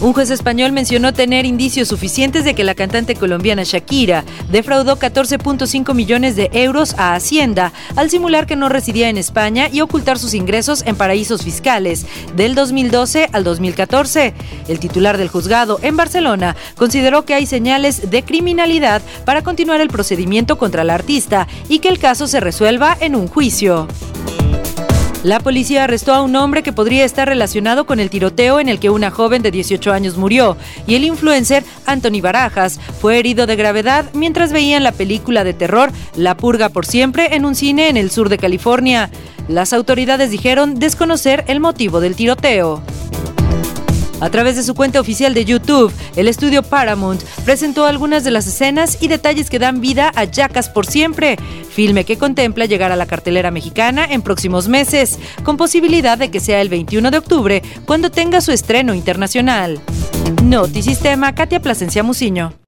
Un juez español mencionó tener indicios suficientes de que la cantante colombiana Shakira defraudó 14.5 millones de euros a Hacienda al simular que no residía en España y ocultar sus ingresos en paraísos fiscales del 2012 al 2014. El titular del juzgado en Barcelona consideró que hay señales de criminalidad para continuar el procedimiento contra la artista y que el caso se resuelva en un juicio. La policía arrestó a un hombre que podría estar relacionado con el tiroteo en el que una joven de 18 años murió, y el influencer Anthony Barajas fue herido de gravedad mientras veían la película de terror La Purga por Siempre en un cine en el sur de California. Las autoridades dijeron desconocer el motivo del tiroteo. A través de su cuenta oficial de YouTube, el estudio Paramount presentó algunas de las escenas y detalles que dan vida a Jackass por Siempre, filme que contempla llegar a la cartelera mexicana en próximos meses, con posibilidad de que sea el 21 de octubre cuando tenga su estreno internacional. Notisistema, Katia Plasencia Muciño.